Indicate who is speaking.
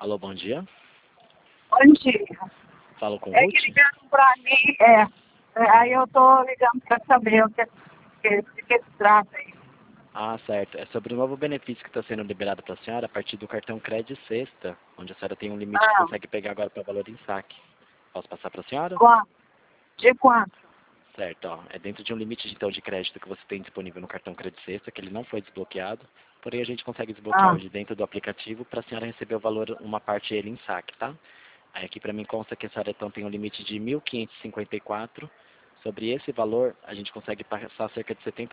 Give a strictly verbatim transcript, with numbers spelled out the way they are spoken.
Speaker 1: Alô, bom dia.
Speaker 2: Bom dia.
Speaker 1: Falo com
Speaker 2: É
Speaker 1: Ruth?
Speaker 2: que ligaram pra mim, é. é, Aí eu tô ligando pra saber o que, que, de que se trata aí.
Speaker 1: Ah, certo. É sobre o novo benefício que está sendo liberado para a senhora a partir do cartão Crédito Sexta, onde a senhora tem um limite que
Speaker 2: Ah,
Speaker 1: consegue pegar agora para valor em saque. Posso passar para a senhora?
Speaker 2: quanto? De quanto?
Speaker 1: Certo, ó. É dentro de um limite então de crédito que você tem disponível no cartão Crédito Sexta, que ele não foi desbloqueado, porém a gente consegue desbloquear
Speaker 2: Ah,
Speaker 1: hoje dentro do aplicativo para a senhora receber o valor, uma parte dele em saque, tá? Aí aqui para mim consta que a senhora então tem um limite de mil quinhentos e cinquenta e quatro. Sobre esse valor, a gente consegue passar cerca de setenta